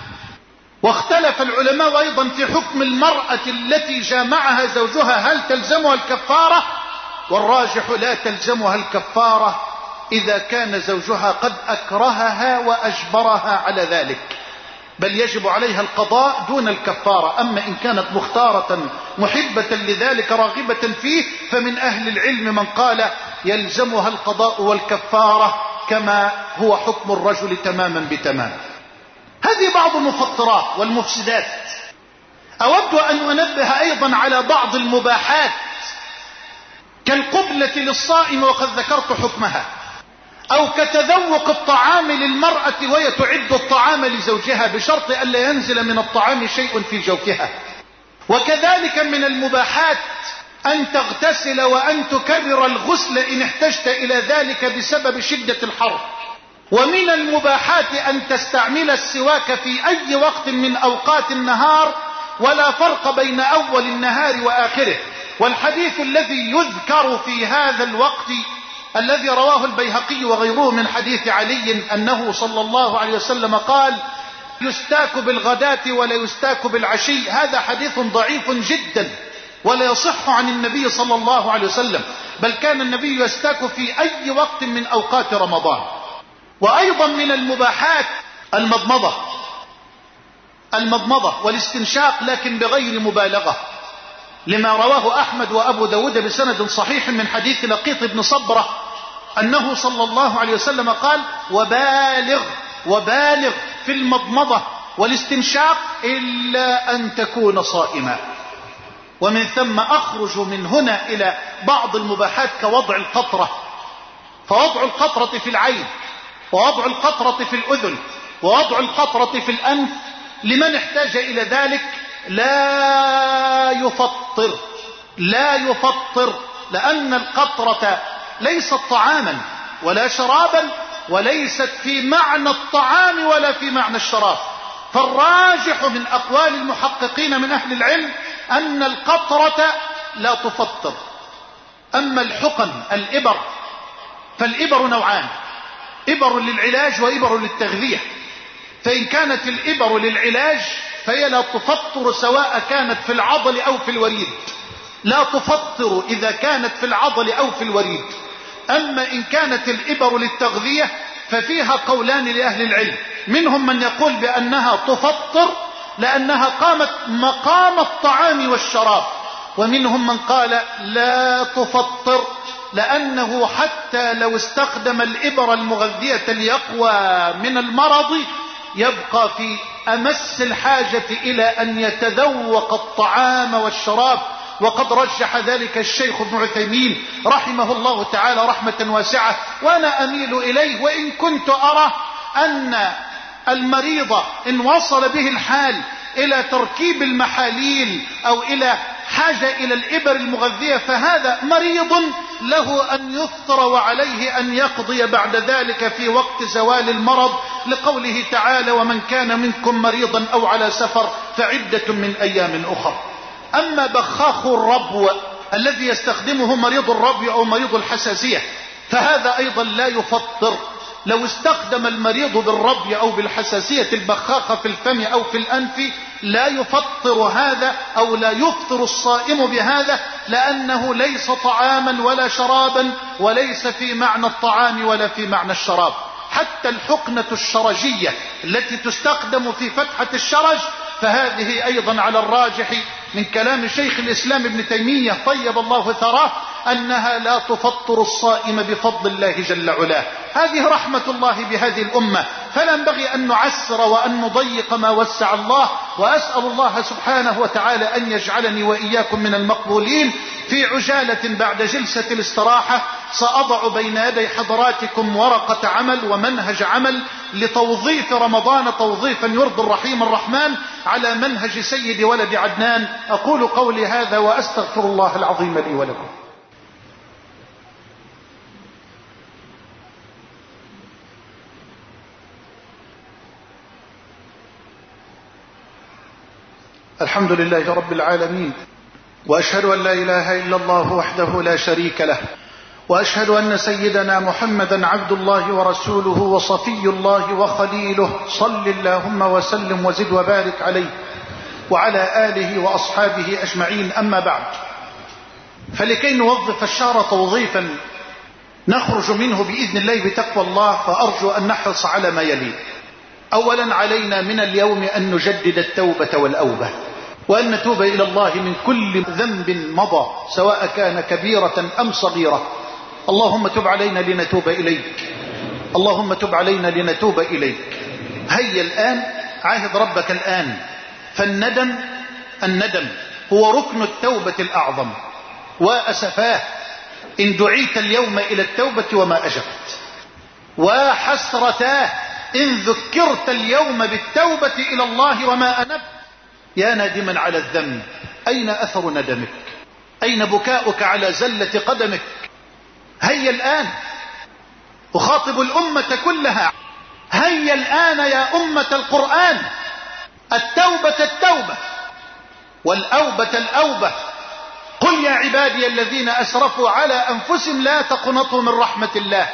S1: واختلف العلماء أيضا في حكم المرأة التي جامعها زوجها، هل تلزمها الكفارة؟ والراجح لا تلزمها الكفارة إذا كان زوجها قد أكرهها وأجبرها على ذلك، بل يجب عليها القضاء دون الكفارة. أما إن كانت مختارة محبة لذلك راغبة فيه فمن أهل العلم من قال يلزمها القضاء والكفارة كما هو حكم الرجل تماما بتمام. هذه بعض المفطرات والمفسدات. أود أن أنبه أيضا على بعض المباحات كالقبلة للصائم وقد ذكرت حكمها، أو كتذوق الطعام للمرأة وهي تعد الطعام لزوجها بشرط ألا ينزل من الطعام شيء في جوفها. وكذلك من المباحات أن تغتسل وأن تكرر الغسل إن احتجت إلى ذلك بسبب شدة الحر. ومن المباحات أن تستعمل السواك في أي وقت من أوقات النهار ولا فرق بين أول النهار وآخره. والحديث الذي يذكر في هذا الوقت الذي رواه البيهقي وغيره من حديث علي أنه صلى الله عليه وسلم قال: يستاك بالغداة ولا يستاك بالعشي، هذا حديث ضعيف جدا ولا يصح عن النبي صلى الله عليه وسلم، بل كان النبي يستاك في أي وقت من أوقات رمضان. وأيضا من المباحات المضمضة المضمضة والاستنشاق لكن بغير مبالغة، لما رواه أحمد وأبو داود بسند صحيح من حديث لقيط بن صبرة أنه صلى الله عليه وسلم قال: وبالغ وبالغ في المضمضة والاستنشاق إلا أن تكون صائما. ومن ثم أخرج من هنا إلى بعض المباحات كوضع القطرة، فوضع القطرة في العين، ووضع القطرة في الأذن، ووضع القطرة في الأنف لمن احتاج إلى ذلك لا يفطر لا يفطر لأن القطرة ليست طعاما ولا شرابا، وليست في معنى الطعام ولا في معنى الشراب. فالراجح من أقوال المحققين من أهل العلم أن القطرة لا تفطر. أما الحقن الإبر فالإبر نوعان: إبر للعلاج وإبر للتغذية. فإن كانت الإبر للعلاج فهي لا تفطر سواء كانت في العضل أو في الوريد، لا تفطر إذا كانت في العضل أو في الوريد. أما إن كانت الإبر للتغذية ففيها قولان لأهل العلم، منهم من يقول بأنها تفطر لأنها قامت مقام الطعام والشراب، ومنهم من قال لا تفطر لأنه حتى لو استخدم الإبر المغذية ليقوى من المرض يبقى في أمس الحاجة إلى أن يتذوق الطعام والشراب. وقد رجح ذلك الشيخ ابن عثيمين رحمه الله تعالى رحمة واسعة، وأنا أميل إليه، وإن كنت أرى أن المريض إن وصل به الحال إلى تركيب المحاليل أو إلى حاجة إلى الإبر المغذية فهذا مريض له أن يفطر وعليه أن يقضي بعد ذلك في وقت زوال المرض، لقوله تعالى: ومن كان منكم مريضا أو على سفر فعدة من أيام أخرى. أما بخاخ الربو الذي يستخدمه مريض الربو أو مريض الحساسية فهذا أيضا لا يفطر. لو استخدم المريض بالربو أو بالحساسية البخاخ في الفم أو في الأنف لا يفطر هذا أو لا يفطر الصائم بهذا، لأنه ليس طعاما ولا شرابا، وليس في معنى الطعام ولا في معنى الشراب. حتى الحقنة الشرجية التي تستخدم في فتحة الشرج فهذه أيضا على الراجح من كلام شيخ الإسلام ابن تيمية طيب الله ثراه أنها لا تفطر الصائم بفضل الله جل علاه. هذه رحمة الله بهذه الأمة، فلا ينبغي أن نعسر وأن نضيق ما وسع الله. وأسأل الله سبحانه وتعالى أن يجعلني وإياكم من المقبولين. في عجالة بعد جلسة الاستراحة سأضع بين يدي حضراتكم ورقة عمل ومنهج عمل لتوظيف رمضان توظيفا يرضي الرحيم الرحمن على منهج سيد ولد عدنان. أقول قولي هذا وأستغفر الله العظيم لي ولكم. الحمد لله رب العالمين، وأشهد أن لا إله إلا الله وحده لا شريك له، وأشهد أن سيدنا محمدا عبد الله ورسوله وصفي الله وخليله، صل اللهم وسلم وزد وبارك عليه وعلى آله وأصحابه أجمعين. أما بعد، فلكي نوظف الشهر توظيفا نخرج منه بإذن الله بتقوى الله، فأرجو أن نحرص على ما يلي. أولا، علينا من اليوم أن نجدد التوبة والأوبة، وأن نتوب إلى الله من كل ذنب مضى سواء كان كبيرة أم صغيرة. اللهم تب علينا لنتوب إليك، اللهم تب علينا لنتوب إليك. هيا الآن، عاهد ربك الآن، فالندم الندم هو ركن التوبة الأعظم. وأسفاه إن دعيت اليوم إلى التوبة وما أجبت، وحسرتاه إن ذكرت اليوم بالتوبة إلى الله وما أنبت. يا نادما على الذنب، أين أثر ندمك؟ أين بكاؤك على زلة قدمك؟ هيا الآن، أخاطب الأمة كلها، هيا الآن يا أمة القرآن، التوبة التوبة والأوبة الأوبة. قل يا عبادي الذين أسرفوا على أنفسهم لا تقنطوا من رحمة الله،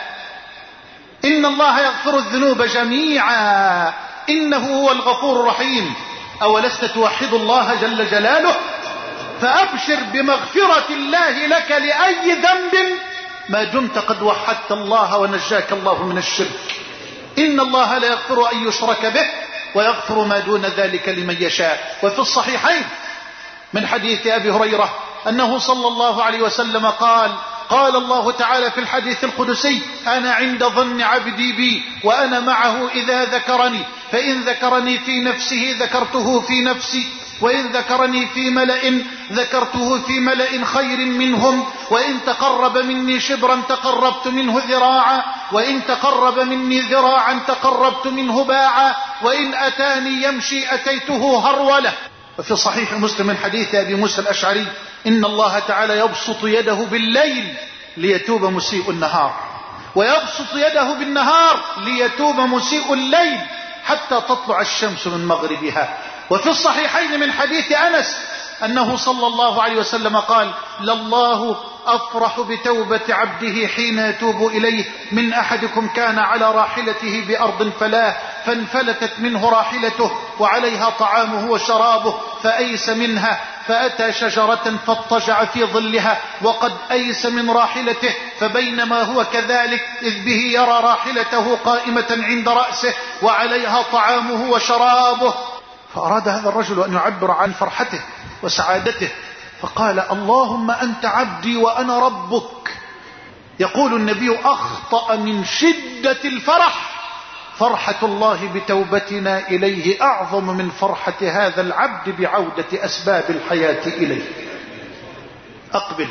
S1: إن الله يغفر الذنوب جميعا إنه هو الغفور الرحيم. أولست توحد الله جل جلاله؟ فأبشر بمغفرة الله لك لأي ذنب ما دمت قد وحدت الله ونجاك الله من الشرك. إن الله لا يغفر أن يشرك به ويغفر ما دون ذلك لمن يشاء. وفي الصحيحين من حديث أبي هريرة أنه صلى الله عليه وسلم قال: قال الله تعالى في الحديث القدسي: أنا عند ظن عبدي بي وأنا معه إذا ذكرني، فإن ذكرني في نفسه ذكرته في نفسي، وإن ذكرني في ملأ ذكرته في ملأ خير منهم، وإن تقرب مني شبرا تقربت منه ذراعا، وإن تقرب مني ذراعا تقربت منه باعا، وإن أتاني يمشي أتيته هرولة. وفي صحيح مسلم من حديث أبي موسى الأشعري: إن الله تعالى يبسط يده بالليل ليتوب مسيء النهار، ويبسط يده بالنهار ليتوب مسيء الليل حتى تطلع الشمس من مغربها. وفي الصحيحين من حديث أنس أنه صلى الله عليه وسلم قال: لله أفرح بتوبة عبده حين يتوب إليه من أحدكم كان على راحلته بأرض فلاه فانفلتت منه راحلته وعليها طعامه وشرابه فأيس منها فأتى شجرة فاضطجع في ظلها وقد أيس من راحلته، فبينما هو كذلك إذ به يرى راحلته قائمة عند رأسه وعليها طعامه وشرابه. فأراد هذا الرجل أن يعبر عن فرحته وسعادته فقال: اللهم أنت عبدي وأنا ربك. يقول النبي: أخطأ من شدة الفرح، فرحة الله بتوبتنا إليه أعظم من فرحة هذا العبد بعودة أسباب الحياة إليه. أقبل.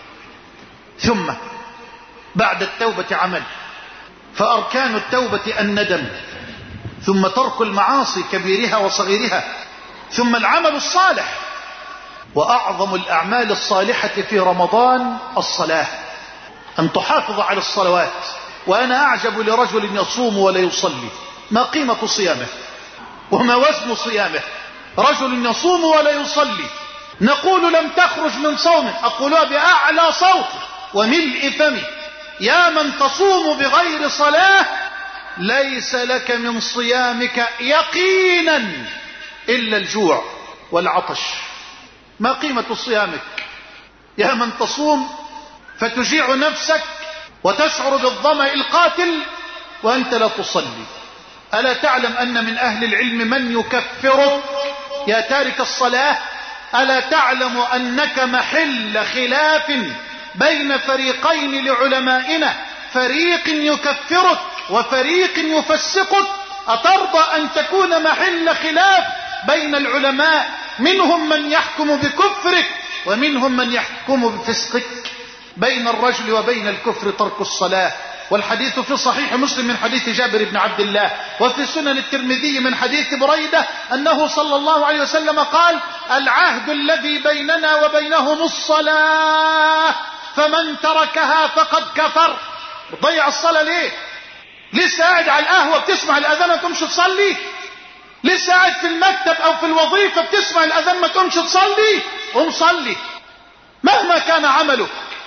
S1: ثم بعد التوبة عمل، فأركان التوبة الندم، ثم ترك المعاصي كبيرها وصغيرها، ثم العمل الصالح. وأعظم الأعمال الصالحة في رمضان الصلاة، أن تحافظ على الصلوات. وأنا أعجب لرجل يصوم ولا يصلي، ما قيمة صيامه وما وزن صيامه؟ رجل يصوم ولا يصلي، نقول لم تخرج من صومه، أقولها بأعلى صوت وملء فمي: يا من تصوم بغير صلاة ليس لك من صيامك يقينا إلا الجوع والعطش. ما قيمة صيامك يا من تصوم فتجيع نفسك وتشعر بالظمأ القاتل وأنت لا تصلي؟ ألا تعلم أن من أهل العلم من يكفرك يا تارك الصلاة ألا تعلم أنك محل خلاف بين فريقين لعلمائنا، فريق يكفرك وفريق يفسقك؟ أترضى أن تكون محل خلاف بين العلماء، منهم من يحكم بكفرك ومنهم من يحكم بفسقك؟ بين الرجل وبين الكفر ترك الصلاة. والحديث في صحيح مسلم من حديث جابر بن عبد الله، وفي سنن الترمذي من حديث بريدة أنه صلى الله عليه وسلم قال: العهد الذي بيننا وبينهم الصلاة، فمن تركها فقد كفر. ضيع الصلاة ليه؟ لسه قاعد على القهوة بتسمع الأذان ما تقومش تصلي؟ لسه قاعد في المكتب أو في الوظيفة بتسمع الأذان ما تقومش تصلي؟ قوم صلي مهما كان عملك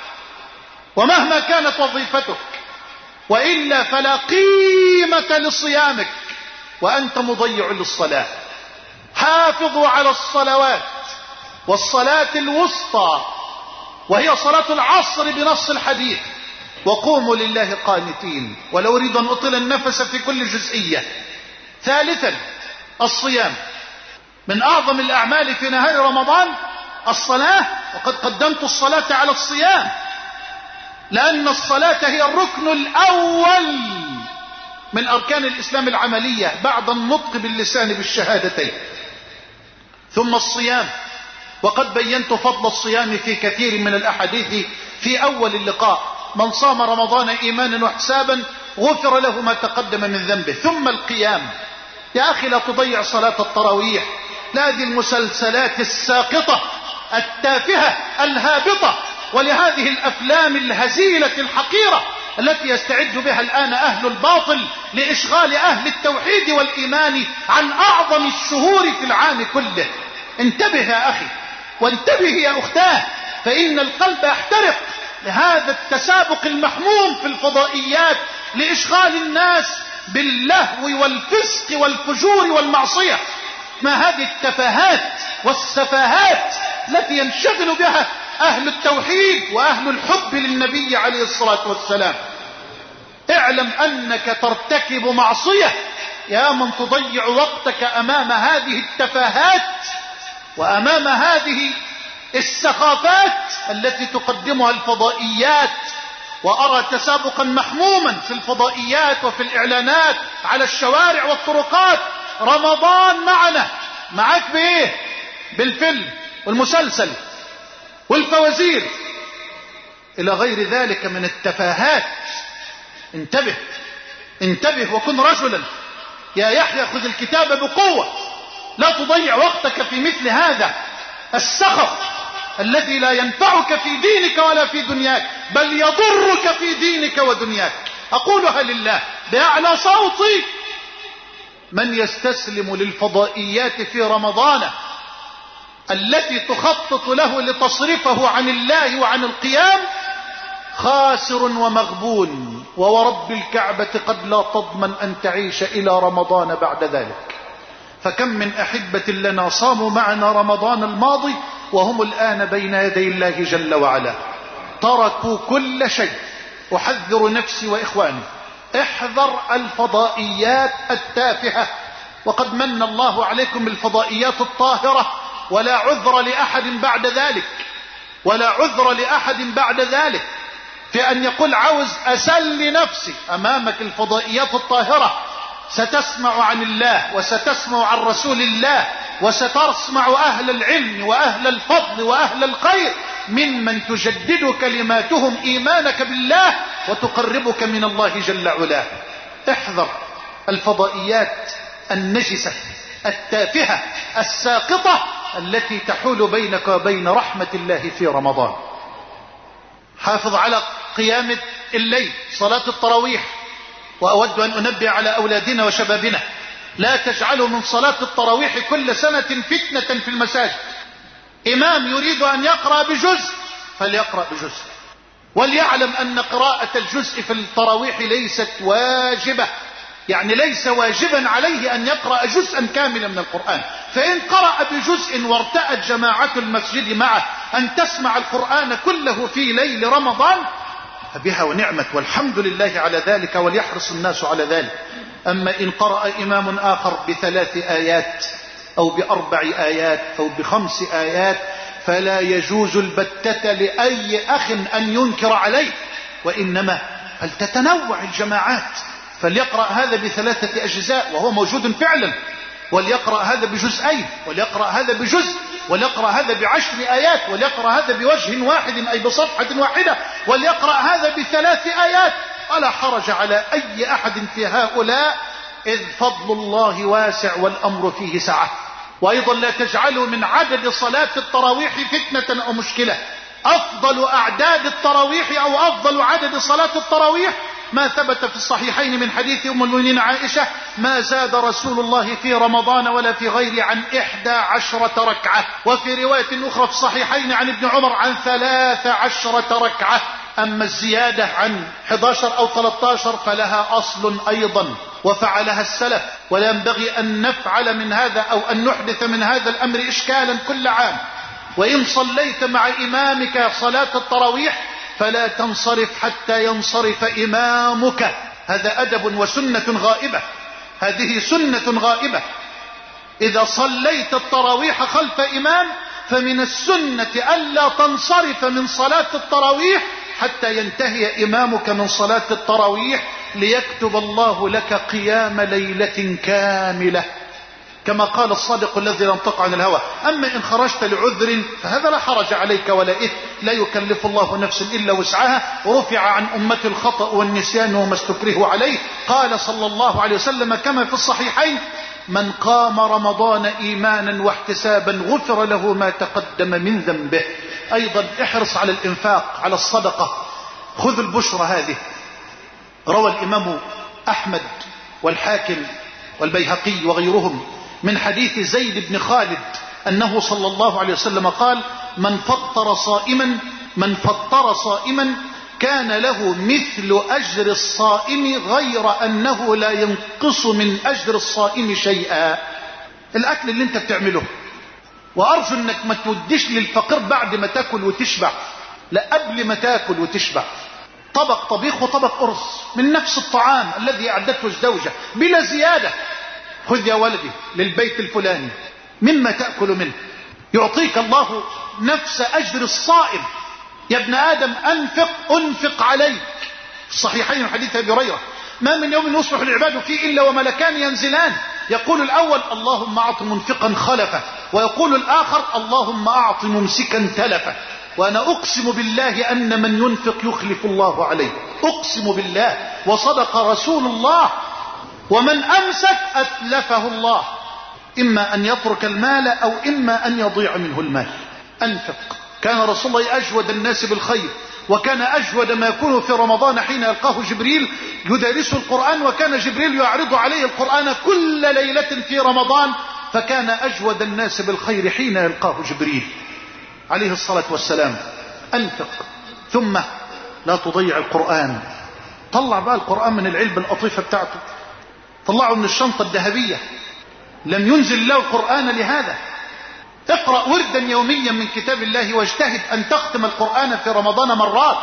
S1: ومهما كانت وظيفتك، وإلا فلا قيمة لصيامك وأنت مضيع للصلاة. حافظوا على الصلوات، والصلاة الوسطى وهي صلاة العصر بنص الحديث، وقوموا لله قانتين. ولو أريد أن أطيل النفس في كل جزئية. ثالثا الصيام، من أعظم الأعمال في نهار رمضان الصلاة، وقد قدمت الصلاة على الصيام، لأن الصلاة هي الركن الأول من أركان الإسلام العملية بعد النطق باللسان بالشهادتين. ثم الصيام، وقد بينت فضل الصيام في كثير من الأحاديث في أول اللقاء: من صام رمضان إيمانا واحتسابا غفر له ما تقدم من ذنبه. ثم القيام، يا أخي لا تضيع صلاة التراويح، لا هذه المسلسلات الساقطة التافهة الهابطة، ولهذه الأفلام الهزيلة الحقيرة التي يستعد بها الآن أهل الباطل لإشغال أهل التوحيد والإيمان عن أعظم الشهور في العام كله. انتبه يا أخي، وانتبه يا أختاه، فإن القلب يحترق لهذا التسابق المحموم في الفضائيات لإشغال الناس باللهو والفسق والفجور والمعصية. ما هذه التفاهات والسفاهات التي ينشغل بها أهل التوحيد وأهل الحب للنبي عليه الصلاة والسلام؟ اعلم أنك ترتكب معصية يا من تضيع وقتك أمام هذه التفاهات وأمام هذه السخافات التي تقدمها الفضائيات. وأرى تسابقا محموما في الفضائيات وفي الإعلانات على الشوارع والطرقات: رمضان معنا. معك بإيه؟ بالفيلم والمسلسل والفوازير إلى غير ذلك من التفاهات. انتبه انتبه وكن رجلا يا يحيى، خذ الكتاب بقوة، لا تضيع وقتك في مثل هذا السخف الذي لا ينفعك في دينك ولا في دنياك، بل يضرك في دينك ودنياك. أقولها لله بأعلى صوتي: من يستسلم للفضائيات في رمضان التي تخطط له لتصرفه عن الله وعن القيام خاسر ومغبون، وورب الكعبة قد لا تضمن أن تعيش إلى رمضان بعد ذلك. فكم من أحبة لنا صاموا معنا رمضان الماضي وهم الآن بين يدي الله جل وعلا، تركوا كل شيء. أحذر نفسي وإخواني: احذر الفضائيات التافهة، وقد من الله عليكم بالفضائيات الطاهرة، ولا عذر لأحد بعد ذلك، ولا عذر لأحد بعد ذلك في أن يقول عاوز أسلي نفسي أمامك الفضائيات الطاهرة. ستسمع عن الله وستسمع عن رسول الله، وستسمع أهل العلم وأهل الفضل وأهل الخير ممن تجدد كلماتهم إيمانك بالله وتقربك من الله جل علاه. احذر الفضائيات النجسة التافهة الساقطة التي تحول بينك وبين رحمة الله في رمضان. حافظ على قيام الليل، صلاة التراويح. وأود أن أنبه على أولادنا وشبابنا: لا تجعلوا من صلاة التراويح كل سنة فتنة في المساجد. إمام يريد أن يقرأ بجزء فليقرأ بجزء، وليعلم أن قراءة الجزء في التراويح ليست واجبة، يعني ليس واجبا عليه أن يقرأ جزءا كاملا من القرآن. فإن قرأ بجزء وارتأت جماعة المسجد معه أن تسمع القرآن كله في ليل رمضان فبها ونعمت، والحمد لله على ذلك، وليحرص الناس على ذلك. أما إن قرأ إمام آخر بثلاث آيات أو بأربع آيات أو بخمس آيات فلا يجوز البتة لأي أخ أن ينكر عليه، وإنما فلتتنوع الجماعات، فليقرأ هذا بثلاثة أجزاء وهو موجود فعلا، وليقرأ هذا بجزئين، وليقرأ هذا بجزء، وليقرأ هذا بعشر آيات، وليقرأ هذا بوجه واحد أي بصفحة واحدة، وليقرأ هذا بثلاث آيات، ولا حرج على أي أحد في هؤلاء، إذ فضل الله واسع والأمر فيه سعة. وأيضا لا تجعلوا من عدد صلاة التراويح فتنة أو مشكلة. أفضل أعداد التراويح أو أفضل عدد صلاة التراويح ما ثبت في الصحيحين من حديث أم المؤمنين عائشة: ما زاد رسول الله في رمضان ولا في غيره عن إحدى عشرة ركعة، وفي رواية أخرى في الصحيحين عن ابن عمر عن ثلاث عشرة ركعة. أما الزيادة عن إحدى عشر أو ثلاثة عشر فلها أصل أيضا وفعلها السلف، ولا ينبغي أن نفعل من هذا أو أن نحدث من هذا الأمر إشكالا كل عام. وإن صليت مع إمامك صلاة التراويح فلا تنصرف حتى ينصرف إمامك، هذا أدب وسنة غائبة، هذه سنة غائبة. إذا صليت التراويح خلف إمام فمن السنة ألا تنصرف من صلاة التراويح حتى ينتهي إمامك من صلاة التراويح، ليكتب الله لك قيام ليلة كاملة، كما قال الصادق الذي لم تقع عن الهوى. أما إن خرجت لعذر فهذا لا حرج عليك ولا إثم، لا يكلف الله نفسا إلا وسعها. رفع عن أمة الخطأ والنسيان وما استكره عليه. قال صلى الله عليه وسلم كما في الصحيحين: من قام رمضان إيمانا واحتسابا غفر له ما تقدم من ذنبه. أيضا احرص على الإنفاق، على الصدقة، خذ البشرى هذه. روى الإمام أحمد والحاكم والبيهقي وغيرهم من حديث زيد بن خالد أنه صلى الله عليه وسلم قال: من فطر صائما من فطر صائما كان له مثل أجر الصائم غير أنه لا ينقص من أجر الصائم شيئا. الأكل اللي انت بتعمله، وأرجو أنك ما توديش للفقير بعد ما تاكل وتشبع، لا، قبل ما تاكل وتشبع. طبق طبيخ وطبق أرز من نفس الطعام الذي أعدته الزوجة بلا زيادة. خذ يا ولدي للبيت الفلاني مما تأكل منه، يعطيك الله نفس أجر الصائم. يا ابن آدم أنفق أنفق عليك. في الصحيحين حديث أبي هريرة: ما من يوم يصبح العباد فيه إلا وملكان ينزلان، يقول الأول: اللهم أعط منفقا خلفه، ويقول الآخر: اللهم أعط ممسكا تلفه. وأنا أقسم بالله أن من ينفق يخلف الله عليه، أقسم بالله، وصدق رسول الله. ومن أمسك أتلفه الله، إما أن يترك المال أو إما أن يضيع منه المال. أنفق. كان رسول الله أجود الناس بالخير، وكان أجود ما يكون في رمضان حين يلقاه جبريل يدرسه القرآن، وكان جبريل يعرض عليه القرآن كل ليلة في رمضان، فكان أجود الناس بالخير حين يلقاه جبريل عليه الصلاة والسلام. أنفق. ثم لا تضيع القرآن. طلع بقى القرآن من العلبة القطيفة بتاعته، طلعه من الشنطة الذهبية. لم ينزل الله القرآن لهذا. اقرأ وردا يوميا من كتاب الله، واجتهد أن تختم القرآن في رمضان مرات،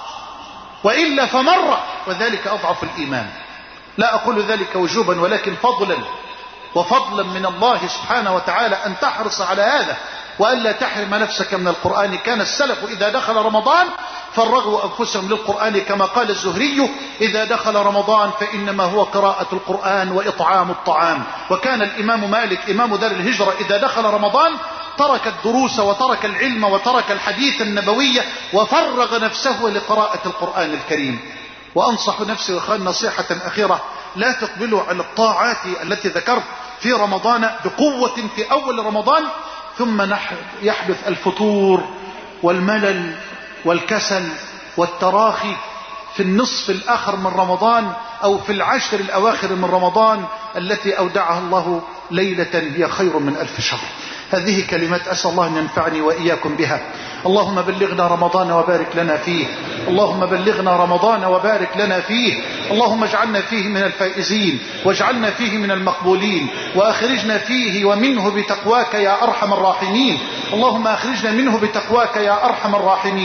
S1: وإلا فمرة، وذلك أضعف الإيمان. لا أقول ذلك وجوبا ولكن فضلا، وفضلا من الله سبحانه وتعالى أن تحرص على هذا وألا تحرم نفسك من القرآن. كان السلف إذا دخل رمضان فرغوا أنفسهم للقرآن، كما قال الزهري: إذا دخل رمضان فإنما هو قراءة القرآن وإطعام الطعام. وكان الإمام مالك إمام دار الهجرة إذا دخل رمضان ترك الدروس وترك العلم وترك الحديث النبوي وفرغ نفسه لقراءة القرآن الكريم. وأنصح نفسي وإخواني نصيحة أخيرة: لا تقبلوا على الطاعات التي ذكرت في رمضان بقوة في أول رمضان، ثم يحدث الفتور والملل والكسل والتراخي في النصف الآخر من رمضان أو في العشر الأواخر من رمضان التي أودعها الله ليلة هي خير من ألف شهر. هذه كلمات أسأل الله أن ينفعني وإياكم بها. اللهم بلغنا رمضان وبارك لنا فيه، اللهم بلغنا رمضان وبارك لنا فيه، اللهم اجعلنا فيه من الفائزين، واجعلنا فيه من المقبولين، وأخرجنا فيه ومنه بتقواك يا أرحم الراحمين. اللهم أخرجنا منه بتقواك يا أرحم الراحمين.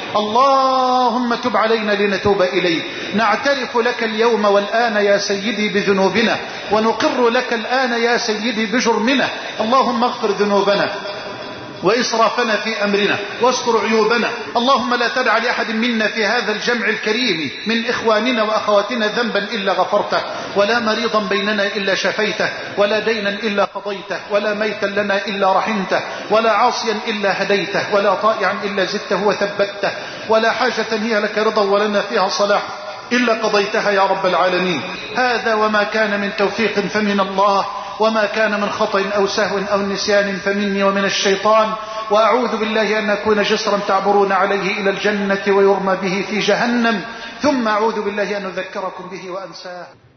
S1: اللهم تب علينا لنتوب إليك. نعترف لك اليوم والآن يا سيدي بذنوبنا، ونقر لك الآن يا سيدي بجرمنا. اللهم اغفر ذنوبنا وإسرافنا في أمرنا واستر عيوبنا. اللهم لا تدع لأحد منا في هذا الجمع الكريم من إخواننا وأخواتنا ذنبا إلا غفرته، ولا مريضا بيننا إلا شفيته، ولا دينا إلا قضيته، ولا ميتا لنا إلا رحمته، ولا عاصيا إلا هديته، ولا طائعا إلا زدته وثبته، ولا حاجة هي لك رضا ولنا فيها صلاح إلا قضيتها يا رب العالمين. هذا وما كان من توفيق فمن الله، وما كان من خطأ أو سهو أو نسيان فمني ومن الشيطان. وأعوذ بالله أن أكون جسرا تعبرون عليه إلى الجنة ويرمى به في جهنم، ثم أعوذ بالله أن أذكركم به وأنساه.